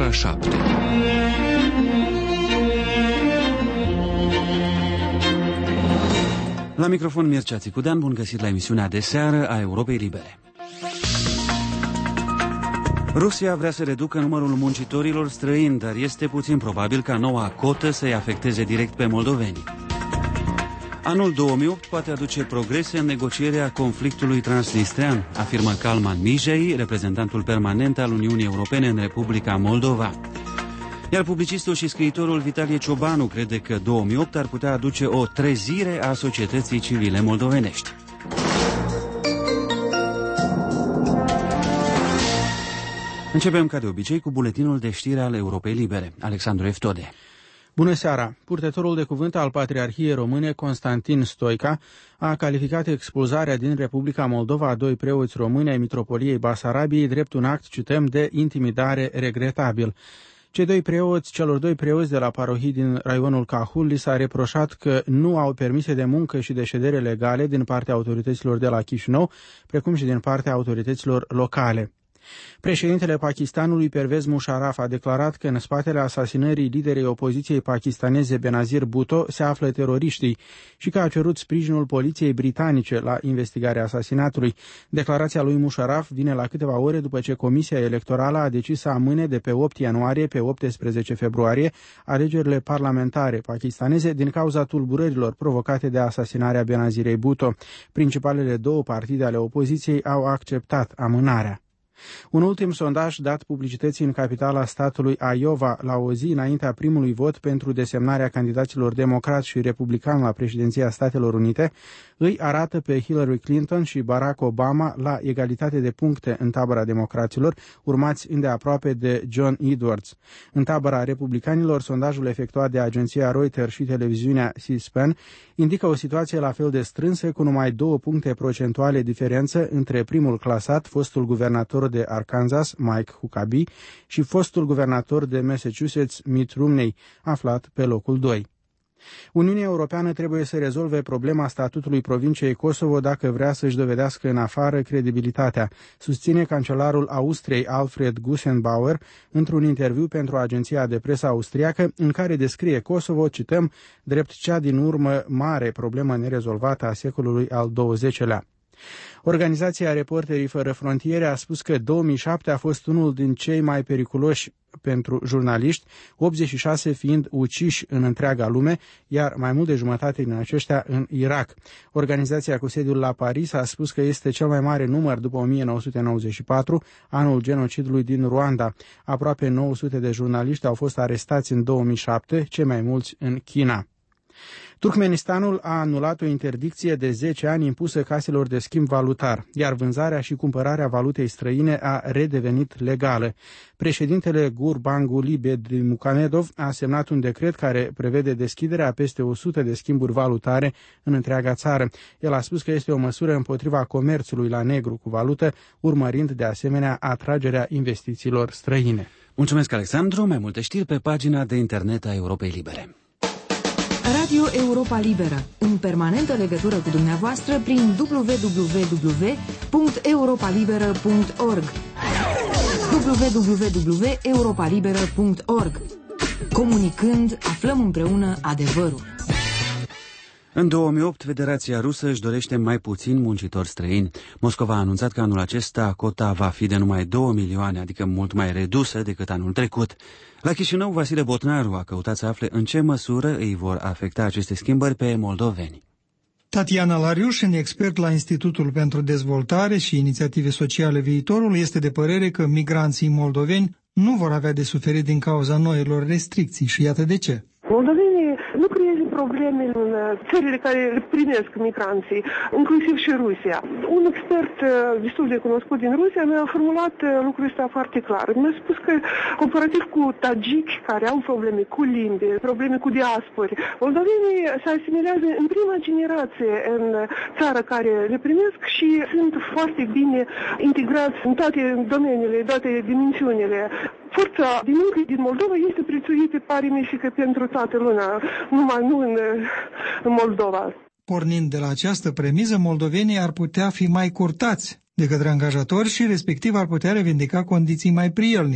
ora 7. La microfon Mircea Țicudean, bun găsit la emisiunea de seară a Europei Libere. Rusia vrea să reducă numărul muncitorilor străini, dar este puțin probabil ca noua cotă să-i afecteze direct pe moldoveni. Anul 2008 poate aduce progrese în negocierea conflictului transnistrean, afirmă Kalman Mijei, reprezentantul permanent al Uniunii Europene în Republica Moldova. Iar publicistul și scriitorul Vitalie Ciobanu crede că 2008 ar putea aduce o trezire a societății civile moldovenești. Începem ca de obicei cu buletinul de știri al Europei Libere. Alexandru Eftode. Bună seara! Purtătorul de cuvânt al Patriarhiei Române, Constantin Stoica, a calificat expulzarea din Republica Moldova a 2 preoți români ai Mitropoliei Basarabiei drept un act, cităm, de intimidare regretabil. Celor doi preoți de la parohii din raionul Cahul li s-a reproșat că nu au permise de muncă și de ședere legale din partea autorităților de la Chișinău, precum și din partea autorităților locale. Președintele Pakistanului Pervez Musharraf a declarat că în spatele asasinării liderei opoziției pakistaneze Benazir Bhutto se află teroriștii și că a cerut sprijinul poliției britanice la investigarea asasinatului. Declarația lui Musharraf vine la câteva ore după ce Comisia Electorală a decis să amâne de pe 8 ianuarie pe 18 februarie alegerile parlamentare pakistaneze din cauza tulburărilor provocate de asasinarea Benazirei Bhutto. Principalele 2 partide ale opoziției au acceptat amânarea. Un ultim sondaj dat publicității în capitala statului Iowa la o zi înaintea primului vot pentru desemnarea candidaților democrați și republicani la președinția Statelor Unite îi arată pe Hillary Clinton și Barack Obama la egalitate de puncte în tabăra democraților, urmați îndeaproape de John Edwards. În tabăra republicanilor, sondajul efectuat de agenția Reuters și televiziunea C-SPAN indică o situație la fel de strânsă, cu numai 2 puncte procentuale diferență între primul clasat, fostul guvernator de Arkansas, Mike Huckabee, și fostul guvernator de Massachusetts, Mitt Romney, aflat pe locul 2. Uniunea Europeană trebuie să rezolve problema statutului provinciei Kosovo dacă vrea să-și dovedească în afară credibilitatea, susține cancelarul Austriei Alfred Gusenbauer într-un interviu pentru agenția de presă austriacă, în care descrie Kosovo, cităm, drept cea din urmă mare problemă nerezolvată a secolului al XX-lea. Organizația Reporterii Fără Frontiere a spus că 2007 a fost unul din cei mai periculoși pentru jurnaliști, 86 fiind uciși în întreaga lume, iar mai mult de jumătate din aceștia în Irak. Organizația cu sediul la Paris a spus că este cel mai mare număr după 1994, anul genocidului din Rwanda. Aproape 900 de jurnaliști au fost arestați în 2007, cei mai mulți în China. Turkmenistanul a anulat o interdicție de 10 ani impusă caselor de schimb valutar, iar vânzarea și cumpărarea valutei străine a redevenit legală. Președintele Gurbanguly Berdimuhamedov a semnat un decret care prevede deschiderea a peste 100 de schimburi valutare în întreaga țară. El a spus că este o măsură împotriva comerțului la negru cu valută, urmărind de asemenea atragerea investițiilor străine. Mulțumesc, Alexandru. Mai multe știri pe pagina de internet a Europei Libere. Radio Europa Liberă, în permanentă legătură cu dumneavoastră prin www.europalibera.org www.europalibera.org. Comunicând, aflăm împreună adevărul. În 2008, Federația Rusă își dorește mai puțin muncitori străini. Moscova a anunțat că anul acesta cota va fi de numai 2 milioane, adică mult mai redusă decât anul trecut. La Chișinău, Vasile Botnaru a căutat să afle în ce măsură îi vor afecta aceste schimbări pe moldoveni. Tatiana Lariușin, expert la Institutul pentru Dezvoltare și Inițiative Sociale Viitorul, este de părere că migranții moldoveni nu vor avea de suferit din cauza noilor restricții și iată de ce. Moldovenii nu creează probleme în țările care primesc migranții, inclusiv și Rusia. Un expert destul de cunoscut din Rusia mi-a formulat lucrul ăsta foarte clar. Mi-a spus că, comparativ cu tagici care au probleme cu limbi, probleme cu diaspori, moldovenii se asimilează în prima generație în țară care le primesc și sunt foarte bine integrați în toate domeniile, toate dimensiunile. Forța din muncă din Moldova este prețuită, pare mi și că pentru toată lumea, nu în Moldova. Pornind de la această premiză, moldovenii ar putea fi mai curtați de către angajatori și respectiv ar putea revendica condiții mai prielnice.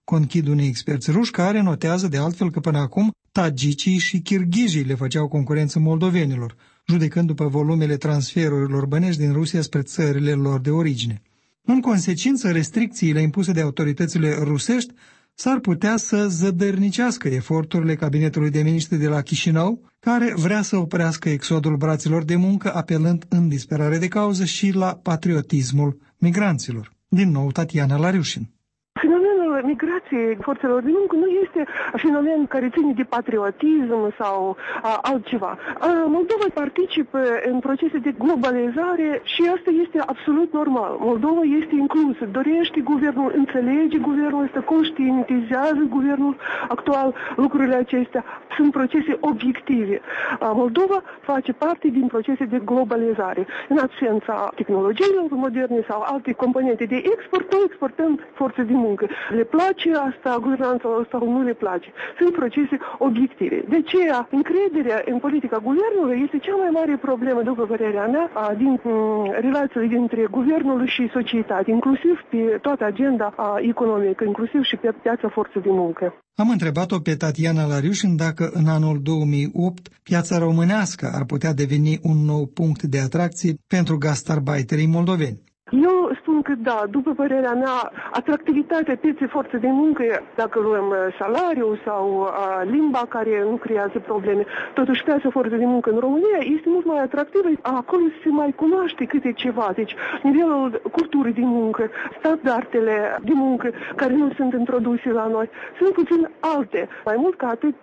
conchid unei experți ruși care notează de altfel că până acum tagicii și kirghizii le făceau concurență moldovenilor, judecând după volumele transferurilor bănești din Rusia spre țările lor de origine. În consecință, restricțiile impuse de autoritățile rusești s-ar putea să zădărnicească eforturile cabinetului de miniștri de la Chișinău, care vrea să oprească exodul braților de muncă, apelând în disperare de cauză și la patriotismul migranților. Din nou, Tatiana Lariușin. Fenomenul migrației forțelor de muncă nu este fenomen care ține de patriotism sau altceva. Moldova participă în procese de globalizare și asta este absolut normal. Moldova este inclusă, dorește guvernul, înțelege guvernul ăsta, conștientizează guvernul actual lucrurile acestea. Sunt procese obiective. Moldova face parte din procese de globalizare. În absența tehnologiilor moderne sau alte componente de export, noi exportăm forțe de muncă. Le place asta, guvernanța asta nu le place. Sunt procese obiective. De aceea, încrederea în politica guvernului este cea mai mare problemă, după părerea mea, din relațiile dintre guvernul și societate, inclusiv pe toată agenda economică, inclusiv și pe piața forței de muncă. Am întrebat-o pe Tatiana Lariușin dacă în anul 2008 piața românească ar putea deveni un nou punct de atracție pentru gastarbeiterii moldoveni. Eu spun că da, după părerea mea, atractivitatea pieței forțe de muncă, dacă luăm salariul sau limba care nu creează probleme, totuși piața forțe de muncă în România este mult mai atractivă. Acolo se mai cunoaște câte ceva, deci nivelul culturii de muncă, standardele de muncă care nu sunt introduse la noi, sunt puțin alte. Mai mult ca atât,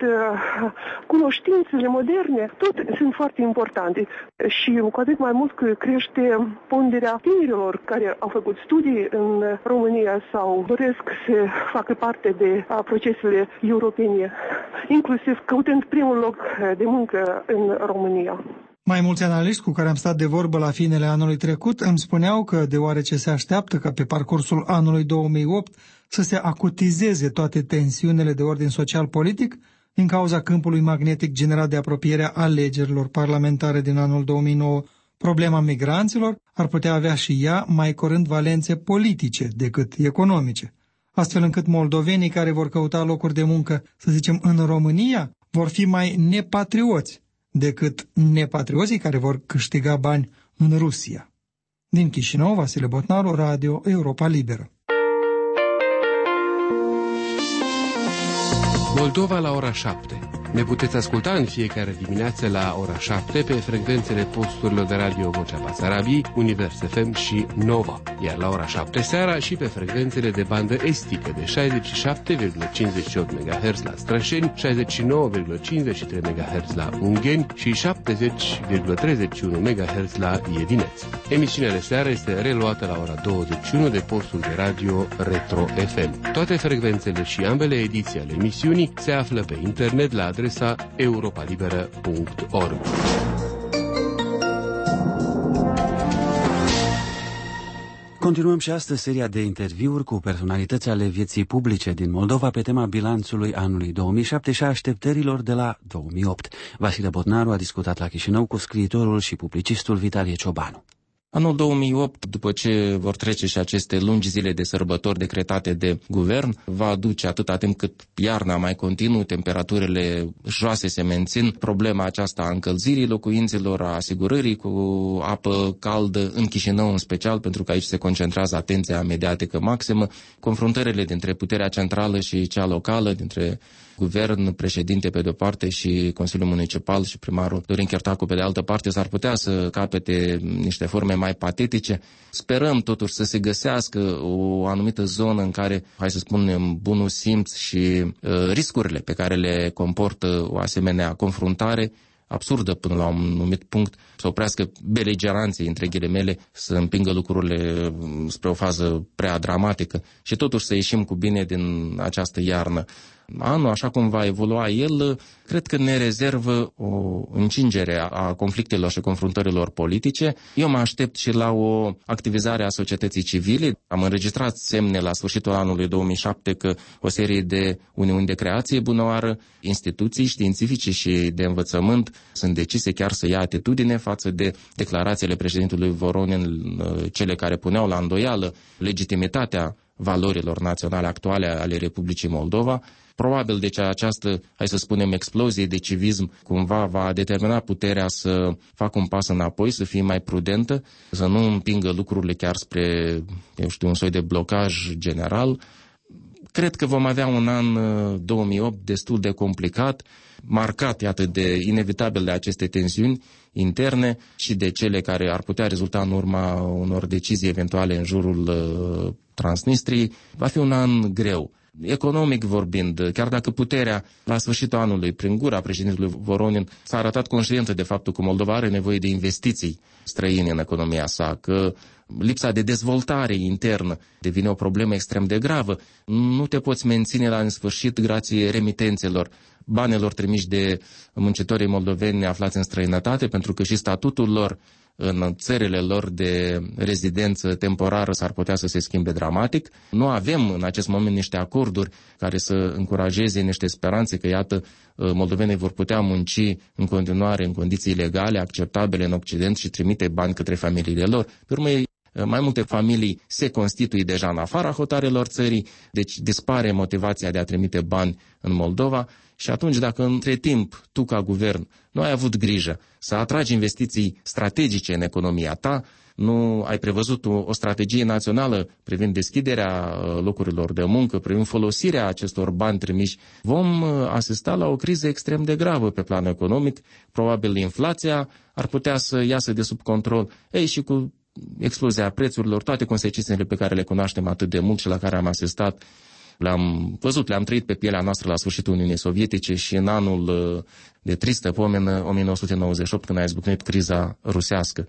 cunoștințele moderne, tot sunt foarte importante și cu atât mai mult că crește ponderea tinerilor care au făcut studii în România sau doresc să facă parte de procesele europene, inclusiv căutând primul loc de muncă în România. Mai mulți analiști cu care am stat de vorbă la finele anului trecut îmi spuneau că, deoarece se așteaptă ca pe parcursul anului 2008 să se acutizeze toate tensiunile de ordin social-politic, din cauza câmpului magnetic generat de apropierea alegerilor parlamentare din anul 2009, problema migranților ar putea avea și ea mai curând valențe politice decât economice, astfel încât moldovenii care vor căuta locuri de muncă, să zicem, în România, vor fi mai nepatrioți decât nepatrioții care vor câștiga bani în Rusia. Din Chișinău, Vasile Botnaru, Radio Europa Liberă. Moldova la ora 7. Ne puteți asculta în fiecare dimineață la ora 7 pe frecvențele posturilor de radio Vocea Basarabiei, Univers FM și Nova, iar la ora 7 seara și pe frecvențele de bandă estică de 67,58 MHz la Strășeni, 69,53 MHz la Ungheni și 70,31 MHz la Iedineț. Emisiunea de seară este reluată la ora 21 de postul de radio Retro FM. Toate frecvențele și ambele ediții ale emisiunii se află pe internet la adresa europalibera.org. Continuăm și astăzi seria de interviuri cu personalități ale vieții publice din Moldova pe tema bilanțului anului 2007 și a așteptărilor de la 2008. Vasile Botnaru a discutat la Chișinău cu scriitorul și publicistul Vitalie Ciobanu. Anul 2008, după ce vor trece și aceste lungi zile de sărbători decretate de guvern, va aduce atâta timp cât iarna mai continuă, temperaturile joase se mențin, problema aceasta a încălzirii locuințelor, a asigurării cu apă caldă în Chișinău în special, pentru că aici se concentrează atenția mediatică maximă, confruntările dintre puterea centrală și cea locală, dintre guvern, președinte pe de-o parte și Consiliul Municipal și primarul Dorin Chertacu pe de altă parte, s-ar putea să capete niște forme mai patetice. Sperăm totuși să se găsească o anumită zonă în care, hai să spunem, bunul simț și riscurile pe care le comportă o asemenea confruntare absurdă până la un anumit punct, să oprească beligeranții, între ghilimele, să împingă lucrurile spre o fază prea dramatică și totuși să ieșim cu bine din această iarnă. Anul, așa cum va evolua el, cred că ne rezervă o încingere a conflictelor și confruntărilor politice. Eu mă aștept și la o activizare a societății civile. Am înregistrat semne la sfârșitul anului 2007 că o serie de uniuni de creație bunăoară, instituții științifice și de învățământ sunt decise chiar să ia atitudine față de declarațiile președintelui Voronin, cele care puneau la îndoială legitimitatea valorilor naționale actuale ale Republicii Moldova. Probabil deci această, hai să spunem, explozie de civism cumva va determina puterea să facă un pas înapoi, să fie mai prudentă, să nu împingă lucrurile chiar spre, un soi de blocaj general. Cred că vom avea un an 2008 destul de complicat, marcat, iată, de inevitabil de aceste tensiuni interne și de cele care ar putea rezulta în urma unor decizii eventuale în jurul Transnistriei. Va fi un an greu. Economic vorbind, chiar dacă puterea la sfârșitul anului, prin gura președintelui Voronin, s-a arătat conștientă de faptul că Moldova are nevoie de investiții străine în economia sa, că lipsa de dezvoltare internă devine o problemă extrem de gravă. Nu te poți menține la nesfârșit grație remitențelor, banilor trimiși de muncitorii moldoveni aflați în străinătate, pentru că și statutul lor în țările lor de rezidență temporară s-ar putea să se schimbe dramatic. Nu avem în acest moment niște acorduri care să încurajeze niște speranțe că, iată, moldovenii vor putea munci în continuare în condiții legale, acceptabile în Occident și trimite bani către familiile lor. Pe urmă, mai multe familii se constituie deja în afara hotarelor țării, deci dispare motivația de a trimite bani în Moldova. Și atunci, dacă între timp tu ca guvern nu ai avut grijă să atragi investiții strategice în economia ta, nu ai prevăzut o strategie națională privind deschiderea locurilor de muncă, privind folosirea acestor bani trimiși, vom asista la o criză extrem de gravă pe plan economic. Probabil inflația ar putea să iasă de sub control. Și cu explozia prețurilor, toate consecințele pe care le cunoaștem atât de mult și la care am asistat, le-am văzut, le-am trăit pe pielea noastră la sfârșitul Uniunii Sovietice și în anul de tristă pomenă, 1998, când a izbucnit criza rusească.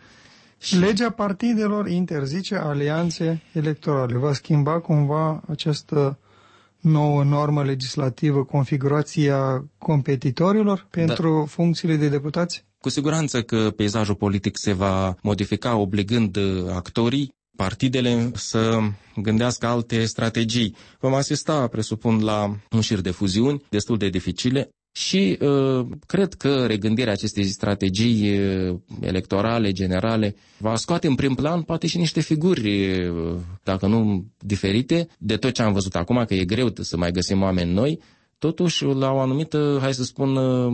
Legea partidelor interzice alianțe electorale. Va schimba cumva această nouă normă legislativă configurația competitorilor pentru funcțiile de deputați? Cu siguranță că peisajul politic se va modifica, obligând actorii, partidele să gândească alte strategii. Vom asista, presupun, la un șir de fuziuni destul de dificile și cred că regândirea acestei strategii electorale, generale, va scoate în prim plan poate și niște figuri, dacă nu diferite, de tot ce am văzut acum, că e greu să mai găsim oameni noi, totuși la o anumită, hai să spun,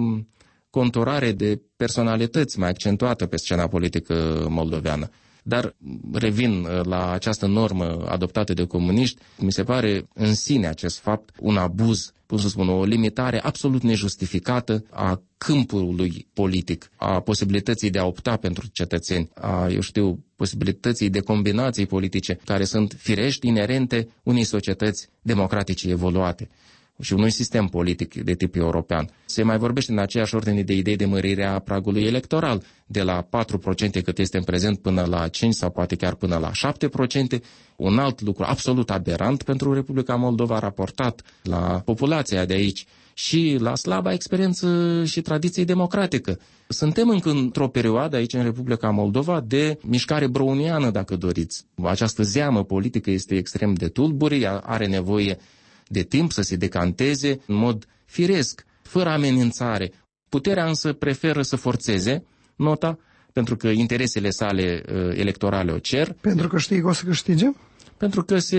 conturare de personalități mai accentuată pe scena politică moldoveană. Dar revin la această normă adoptată de comuniști, mi se pare în sine acest fapt un abuz, pot să spun, o limitare absolut nejustificată a câmpului politic, a posibilității de a opta pentru cetățeni, a, posibilității de combinații politice care sunt firești, inerente unei societăți democratice evoluate și unui sistem politic de tip european. Se mai vorbește în aceeași ordine de idei de mărirea pragului electoral, de la 4% cât este în prezent până la 5% sau poate chiar până la 7%, un alt lucru absolut aberant pentru Republica Moldova raportat la populația de aici și la slaba experiență și tradiție democratică. Suntem încă într-o perioadă aici în Republica Moldova de mișcare browniană, dacă doriți. Această zeamă politică este extrem de tulbure, are nevoie de timp să se decanteze în mod firesc, fără amenințare. Puterea însă preferă să forțeze nota, pentru că interesele sale electorale o cer. Pentru că știi că o să câștige? Pentru că se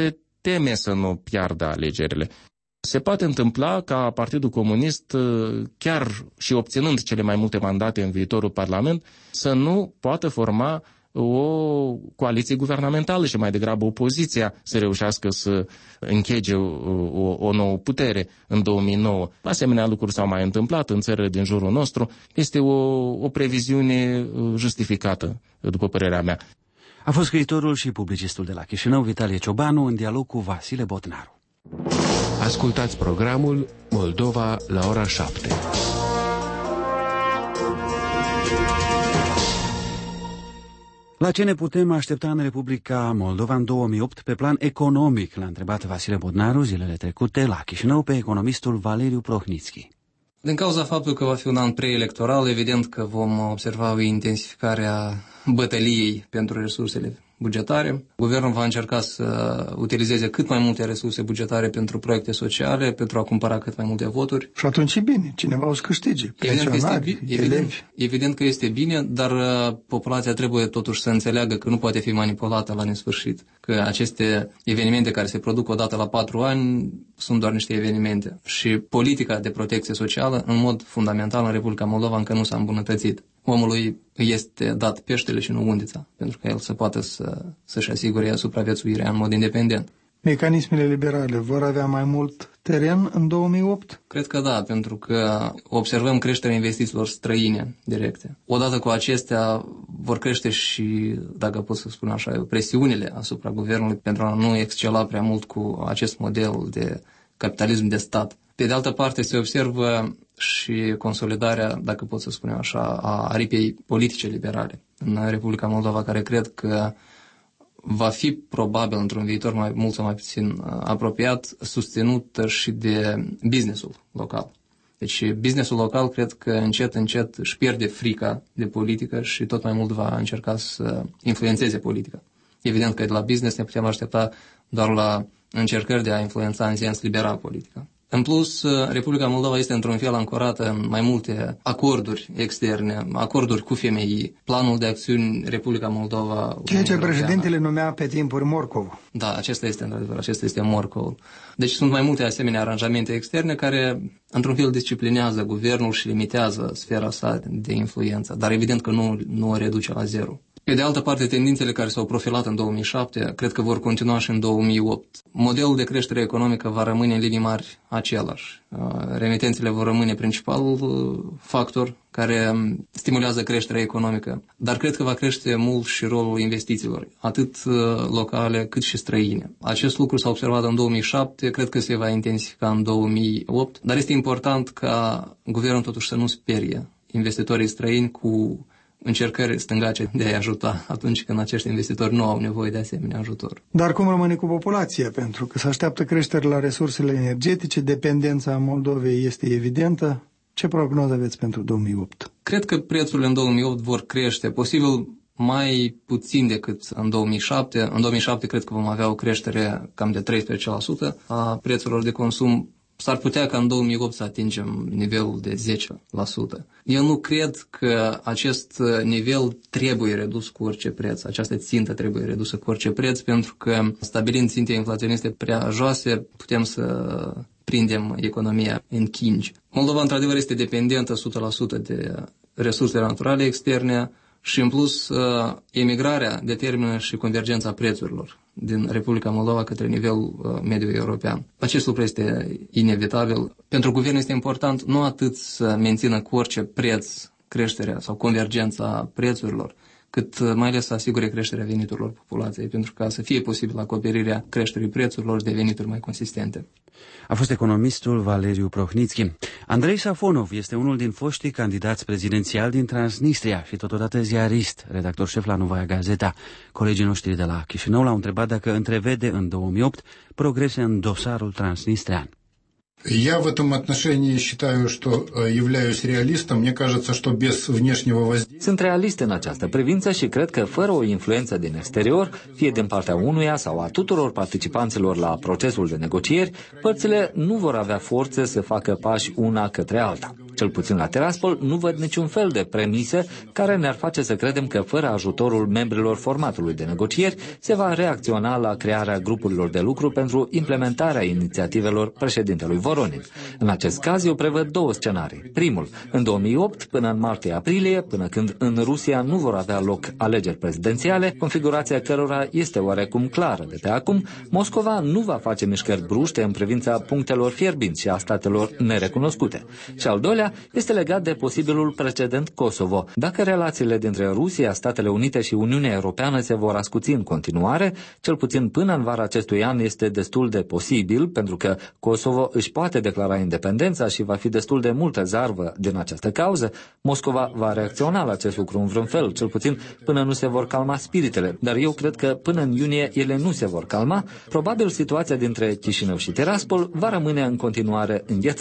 teme să nu piardă alegerile. Se poate întâmpla ca Partidul Comunist, chiar și obținând cele mai multe mandate în viitorul Parlament, să nu poată forma o coaliție guvernamentală și mai degrabă opoziția să reușească să închege o nouă putere în 2009. Asemenea lucruri s-au mai întâmplat în țările din jurul nostru. Este o previziune justificată, după părerea mea. A fost scriitorul și publicistul de la Chișinău, Vitalie Ciobanu, în dialog cu Vasile Botnaru. Ascultați programul Moldova la ora 7. La ce ne putem aștepta în Republica Moldova în 2008 pe plan economic? L-a întrebat Vasile Botnaru zilele trecute la Chișinău pe economistul Valeriu Prohnitski. Din cauza faptului că va fi un an preelectoral, evident că vom observa o intensificare a bătăliei pentru resursele bugetare. Guvernul va încerca să utilizeze cât mai multe resurse bugetare pentru proiecte sociale, pentru a cumpăra cât mai multe voturi. Și atunci e bine, cineva o să câștige. Evident că este bine, dar populația trebuie totuși să înțeleagă că nu poate fi manipulată la nesfârșit, că aceste evenimente care se produc odată la 4 ani sunt doar niște evenimente. Și politica de protecție socială, în mod fundamental, în Republica Moldova încă nu s-a îmbunătățit. Omului este dat peștele și nu undița, pentru că el să poată să-și asigure supraviețuirea în mod independent. Mecanismele liberale vor avea mai mult teren în 2008? Cred că da, pentru că observăm creșterea investițiilor străine directe. Odată cu acestea vor crește și, dacă pot să spun așa, presiunile asupra guvernului pentru a nu excela prea mult cu acest model de capitalism de stat. Pe de altă parte, se observă și consolidarea, dacă pot să spunem așa, a aripei politice liberale în Republica Moldova, care cred că va fi probabil într-un viitor mai mult sau mai puțin apropiat, susținută și de businessul local. Deci businessul local cred că încet, încet își pierde frica de politică și tot mai mult va încerca să influențeze politica. Evident că de la business ne putem aștepta doar la încercări de a influența în sens liberal politica. În plus, Republica Moldova este într-un fel ancorată în mai multe acorduri externe, acorduri cu FMI, planul de acțiuni Republica Moldova. Ceea ce președintele numea pe timpuri Morcov. Da, acesta este într-adevăr, acesta este Morcov. Deci sunt mai multe asemenea aranjamente externe care, într-un fel, disciplinează guvernul și limitează sfera sa de influență, dar evident că nu o reduce la zero. Pe de altă parte, tendințele care s-au profilat în 2007 cred că vor continua și în 2008. Modelul de creștere economică va rămâne în linii mari același. Remitențele vor rămâne principalul factor care stimulează creșterea economică, dar cred că va crește mult și rolul investițiilor, atât locale cât și străine. Acest lucru s-a observat în 2007, cred că se va intensifica în 2008, dar este important ca guvernul totuși să nu sperie investitorii străini cu încercări stângace de a-i ajuta atunci când acești investitori nu au nevoie de asemenea ajutor. Dar cum rămâne cu populația? Pentru că se așteaptă creștere la resursele energetice, dependența Moldovei este evidentă. Ce prognoză aveți pentru 2008? Cred că prețurile în 2008 vor crește, posibil mai puțin decât în 2007. În 2007 cred că vom avea o creștere cam de 13% a prețurilor de consum. S-ar putea ca în 2008 să atingem nivelul de 10%. Eu nu cred că acest nivel trebuie redus cu orice preț. Această țintă trebuie redusă cu orice preț, pentru că stabilind ținte inflaționiste prea joase, putem să prindem economia în chingi. Moldova, într-adevăr, este dependentă 100% de resursele naturale externe și, în plus, emigrarea determină și convergența prețurilor din Republica Moldova către nivelul mediu european. Acest lucru este inevitabil. Pentru guvern este important nu atât să mențină cu orice preț creșterea sau convergența prețurilor, cât mai ales să asigure creșterea veniturilor populației, pentru ca să fie posibil acoperirea creșterii prețurilor de venituri mai consistente. A fost economistul Valeriu Prohnitski. Andrei Safonov este unul din foștii candidați prezidențiali din Transnistria și totodată ziarist, redactor șef la Novaia Gazeta. Colegii noștri de la Chișinău l-au întrebat dacă întrevede în 2008 progrese în dosarul transnistrian. Я в этом отношении считаю, что являюсь реалистом. Мне кажется, что без внешнего воздействия... Sunt realist în această privință și cred că fără o influență din exterior, fie din partea unuia sau a tuturor participanților la procesul de negocieri, părțile nu vor avea forțe să facă pași una către alta. Cel puțin la Tiraspol nu văd niciun fel de premise care ne-ar face să credem că fără ajutorul membrilor formatului de negocieri se va reacționa la crearea grupurilor de lucru pentru implementarea inițiativelor președintelui Voronin. În acest caz eu prevăd două scenarii. Primul, în 2008 până în martie-aprilie, până când în Rusia nu vor avea loc alegeri prezidențiale, configurația cărora este oarecum clară de pe acum, Moscova nu va face mișcări bruște în privința punctelor fierbinți și a statelor nerecunoscute. Și al doilea este legat de posibilul precedent Kosovo. Dacă relațiile dintre Rusia, Statele Unite și Uniunea Europeană se vor ascuți în continuare, cel puțin până în vara acestui an este destul de posibil, pentru că Kosovo își poate declara independența și va fi destul de multă zarvă din această cauză, Moscova va reacționa la acest lucru în vreun fel, cel puțin până nu se vor calma spiritele, dar eu cred că până în iunie ele nu se vor calma. Probabil situația dintre Chișinău și Tiraspol va rămâne în continuare înghețată.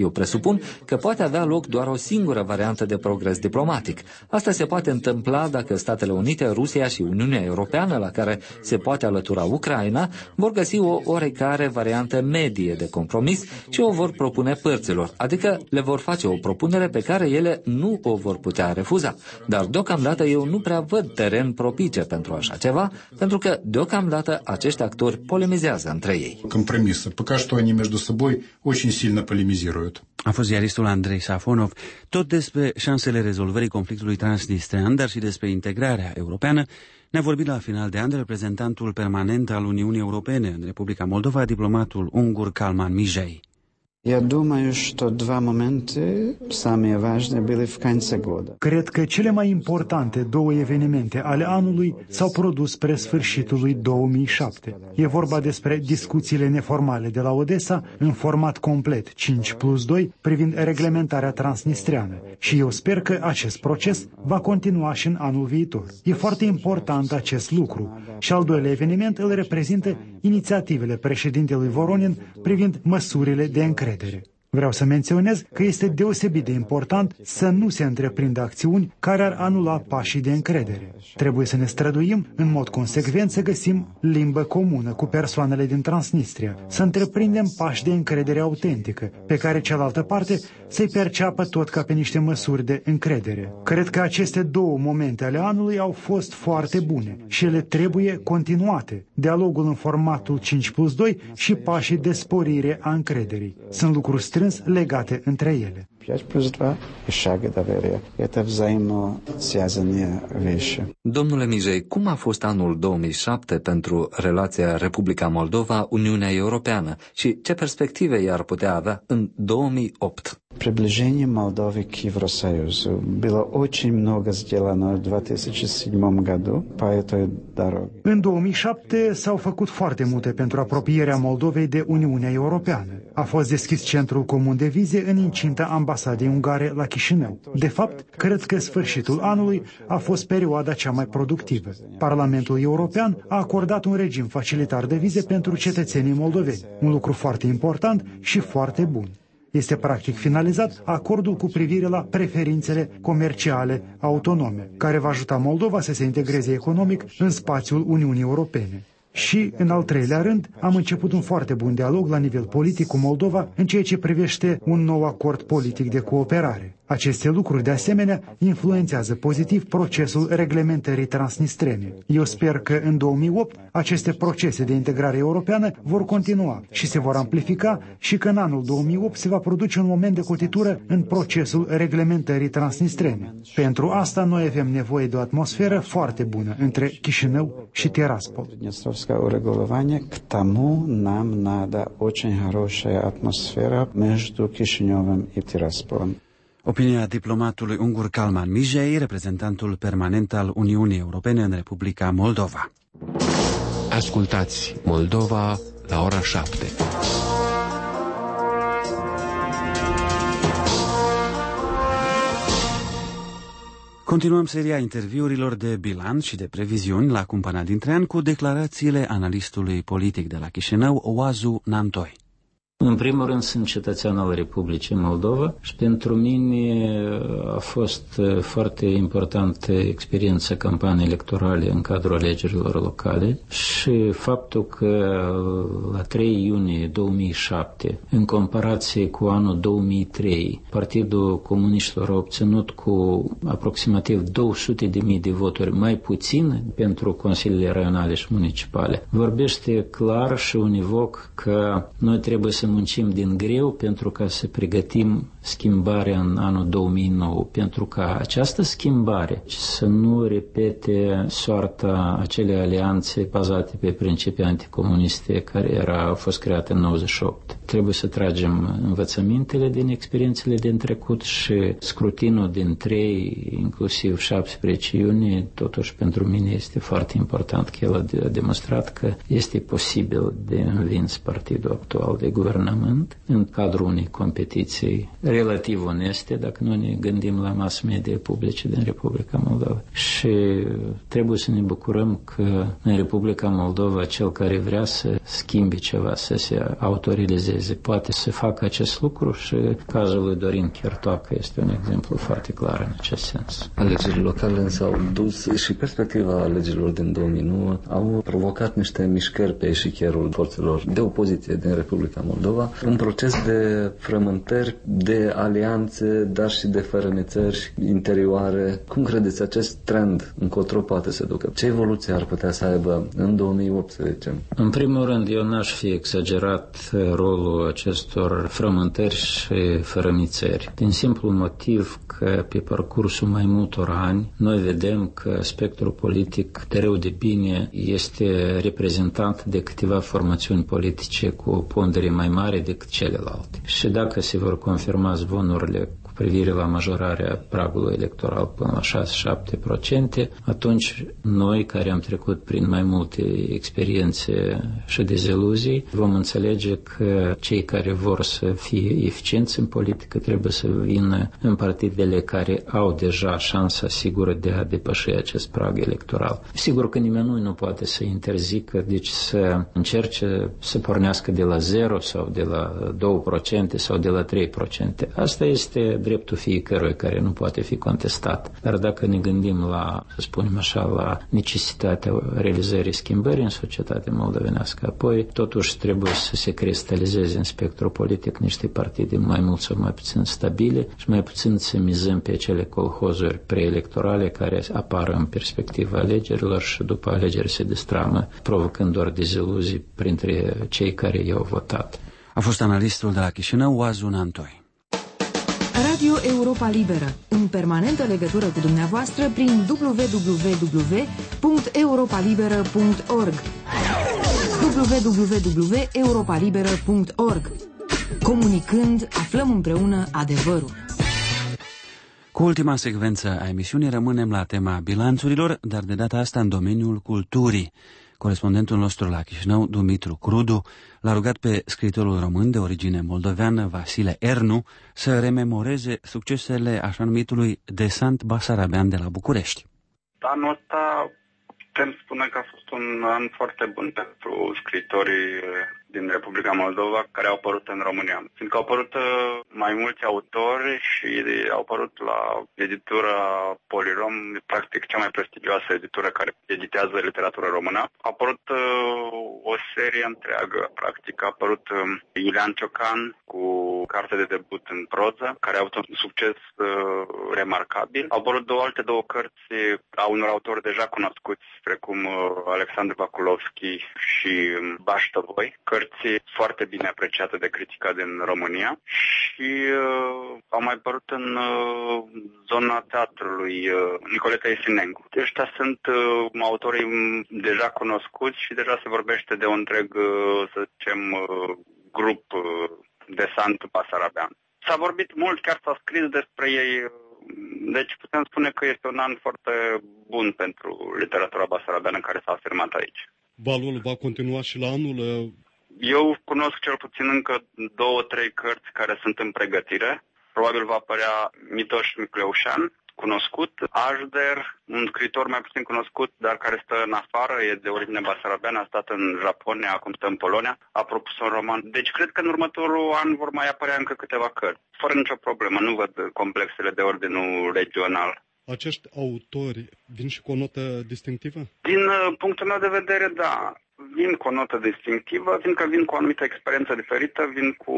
eu presupun că poate avea loc doar o singură variantă de progres diplomatic. Asta se poate întâmpla dacă Statele Unite, Rusia și Uniunea Europeană, la care se poate alătura Ucraina, vor găsi o oarecare variantă medie de compromis și o vor propune părților, adică le vor face o propunere pe care ele nu o vor putea refuza. Dar deocamdată eu nu prea văd teren propice pentru așa ceva, pentru că deocamdată acești actori polemizează între ei. Компромиссы. Пока что они между собой очень сильно полемизируют. A fost ziaristul Andrei Safonov. Tot despre șansele rezolvării conflictului transnistrean, dar și despre integrarea europeană, ne-a vorbit la final de an reprezentantul permanent al Uniunii Europene în Republica Moldova, diplomatul ungur Kalman Mijei. Я думаю, что два момента самые важные были в конце года. Cred că cele mai importante două evenimente ale anului s-au produs spre sfârșitul lui 2007. E vorba despre discuțiile neformale de la Odessa în format complet 5+2 privind reglementarea transnistreană și eu sper că acest proces va continua și în anul viitor. E foarte important acest lucru și al doilea eveniment îl reprezintă inițiativele președintelui Voronin privind măsurile de încredere. Vreau să menționez că este deosebit de important să nu se întreprindă acțiuni care ar anula pașii de încredere. Trebuie să ne străduim în mod consecvent să găsim limbă comună cu persoanele din Transnistria, să întreprindem pași de încredere autentică, pe care cealaltă parte să-i perceapă tot ca pe niște măsuri de încredere. Cred că aceste două momente ale anului au fost foarte bune și ele trebuie continuate. Dialogul în formatul 5+2 și pașii de sporire a încrederii. Sunt lucruri strâns legate între ele. 5+2 и шаг доверия. Это взаимно связанные вещи. Domnule Mijei, cum a fost anul 2007 pentru relația Republica Moldova-Uniunea Europeană și ce perspective i-ar putea avea în 2008? Приближение Молдовы к Евросоюзу было очень много сделано в 2007 году по этой дороге. În 2007 s-au făcut foarte multe pentru apropierea Moldovei de Uniunea Europeană. A fost deschis centrul comun de vize în incinta ambasadei ungare la Chișinău. De fapt, cred că sfârșitul anului a fost perioada cea mai productivă. Parlamentul European a acordat un regim facilitar de vize pentru cetățenii moldoveni, un lucru foarte important și foarte bun. Este practic finalizat acordul cu privire la preferințele comerciale autonome, care va ajuta Moldova să se integreze economic în spațiul Uniunii Europene. Și, în al treilea rând, am început un foarte bun dialog la nivel politic cu Moldova în ceea ce privește un nou acord politic de cooperare. Aceste lucruri, de asemenea, influențează pozitiv procesul reglementării transnistrene. Eu sper că în 2008 aceste procese de integrare europeană vor continua și se vor amplifica și că în anul 2008 se va produce un moment de cotitură în procesul reglementării transnistrene. Pentru asta noi avem nevoie de o atmosferă foarte bună între Chișinău și Tiraspol. К тому нам надо очень хорошая атмосфера между Кишиневым и Тирасполом. Opinia diplomatului ungur Kalman Mijei, reprezentantul permanent al Uniunii Europene în Republica Moldova. Ascultați Moldova la ora 7. Continuăm seria interviurilor de bilanț și de previziuni la cumpăna dintre ani cu declarațiile analistului politic de la Chișinău, Oazu Nantoi. În primul rând sunt cetățean al Republicii Moldova și pentru mine a fost foarte importantă experiența campaniei electorale în cadrul alegerilor locale și faptul că la 3 iunie 2007, în comparație cu anul 2003, Partidul Comuniștilor a obținut cu aproximativ 200.000 de voturi mai puțin pentru consiliile regionale și municipale, vorbește clar și univoc că noi trebuie să muncim din greu pentru ca să pregătim schimbarea în anul 2009, pentru ca această schimbare să nu repete soarta acelei alianțe bazate pe principii anticomuniste care au fost create în 98. Trebuie să tragem învățămintele din experiențele din trecut și scrutinul din 3, inclusiv 17 iunie, totuși pentru mine este foarte important că el a demonstrat că este posibil de învins partidul actual de guvernare guvernământ în cadrul unei competiții relativ oneste, dacă nu ne gândim la mass media publice din Republica Moldova. Și trebuie să ne bucurăm că în Republica Moldova cel care vrea să schimbe ceva, să se autorizeze, poate să facă acest lucru și cazul lui Dorin Chertoacă este un exemplu foarte clar în acest sens. Alegerile locale însă au dus și perspectiva alegerilor din 2009 au provocat niște mișcări pe eșichierul forțelor de opoziție din Republica Moldova, un proces de frământări, de alianțe, dar și de fărâmițări interioare. Cum credeți acest trend încotro poate să ducă? Ce evoluție ar putea să aibă în 2018? În primul rând, eu n-aș fi exagerat rolul acestor frământări și fărâmițări, din simplu motiv că pe parcursul mai multor ani noi vedem că spectrul politic de rău de bine este reprezentat de câteva formațiuni politice cu o pondere mai mare decât celelalte. Și dacă se vor confirma zvonurile cu privire la majorarea pragului electoral până la 6-7%, atunci noi, care am trecut prin mai multe experiențe și deziluzii, vom înțelege că cei care vor să fie eficienți în politică trebuie să vină în partidele care au deja șansa sigură de a depăși acest prag electoral. Sigur că nimeni nu poate să interzică, deci să încerce să pornească de la 0 sau de la 2% sau de la 3%. Asta este dreptul fiecăruia care nu poate fi contestat. Dar dacă ne gândim la, să spunem așa, la necesitatea realizării schimbării în societatea moldovenească, apoi totuși trebuie să se cristalizeze în spectrul politic niște partide mai mult sau mai puțin stabile și mai puțin să mizăm pe acele colhozuri preelectorale care apar în perspectiva alegerilor și după alegeri se destramă, provocând doar deziluzii printre cei care i-au votat. A fost analistul de la Chișinău, Oazun Antoi. Radio Europa Liberă, în permanentă legătură cu dumneavoastră prin www.europalibera.org www.europalibera.org. Comunicând, aflăm împreună adevărul. Cu ultima secvență a emisiunii rămânem la tema bilanțurilor, dar de data asta în domeniul culturii. Corespondentul nostru la Chișinău, Dumitru Crudu, l-a rugat pe scriitorul român de origine moldoveană, Vasile Ernu, să rememoreze succesele așa numitului desant basarabean de la București. Anul ăsta putem spune că a fost un an foarte bun pentru scriitorii din Republica Moldova care au apărut în România. Fiindcă au apărut mai mulți autori și au apărut la editura Polirom, practic cea mai prestigioasă editură care editează literatură română. A apărut o serie întreagă, practic. A apărut Iulian Ciocan cu carte de debut în proză, care a avut un succes remarcabil. Au apărut alte două cărți a unor autori deja cunoscuți, precum Alexandru Vakulovski și Baștăvoi, cărți foarte bine apreciate de critica din România și au mai apărut în zona teatrului Nicoleta Esinencu. Ăștia sunt autorii deja cunoscuți și deja se vorbește de un întreg, să zicem, grup desant basarabean. S-a vorbit mult, chiar s-a scris despre ei, deci putem spune că este un an foarte bun pentru literatura basarabeană care s-a afirmat aici. Valul va continua și la anul? Eu cunosc cel puțin încă 2-3 cărți care sunt în pregătire. Probabil va apărea Mitoș Micleușan, cunoscut, Ajder, un scriitor mai puțin cunoscut, dar care stă în afară, e de origine basarabeană, a stat în Japonia, acum stă în Polonia, a propus un roman. Deci cred că în următorul an vor mai apărea încă câteva cărți. Fără nicio problemă, nu văd complexele de ordinul regional. Acești autori vin și cu o notă distinctivă? Din punctul meu de vedere, da. Vin cu o notă distinctivă, fiindcă vin cu o anumită experiență diferită, vin cu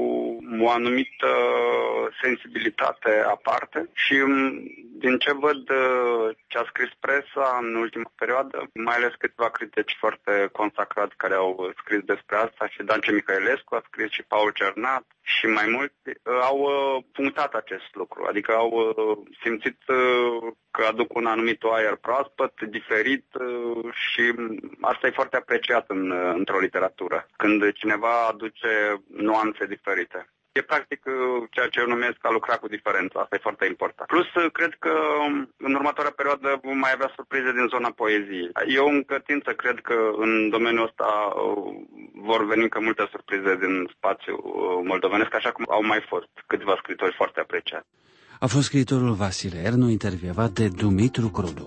o anumită sensibilitate aparte și din ce văd ce a scris presa în ultima perioadă, mai ales câțiva critici foarte consacrați care au scris despre asta, și Dance Mihailescu a scris și Paul Cernat și mai mulți, au punctat acest lucru, adică au simțit că aduc un anumit aer proaspăt, diferit și asta e foarte apreciat într-o literatură, când cineva aduce nuanțe diferite. E practic ceea ce eu numesc a lucra cu diferența. Asta e foarte important. Plus, cred că în următoarea perioadă vom mai avea surprize din zona poeziei. Eu încă tind să cred că în domeniul ăsta vor veni încă multe surprize din spațiul moldovenesc, așa cum au mai fost câțiva scriitori foarte apreciați. A fost scriitorul Vasile Ernu, intervievat de Dumitru Crudu.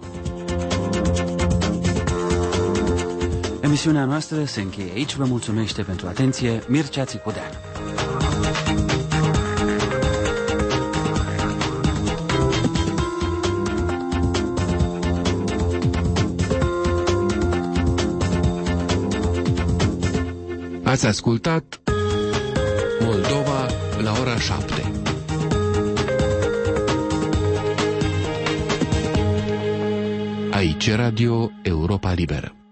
Emisiunea noastră se încheie aici. Vă mulțumește pentru atenție Mircea Țicudean. Ați ascultat Moldova la ora 7. Aici Radio Europa Liberă.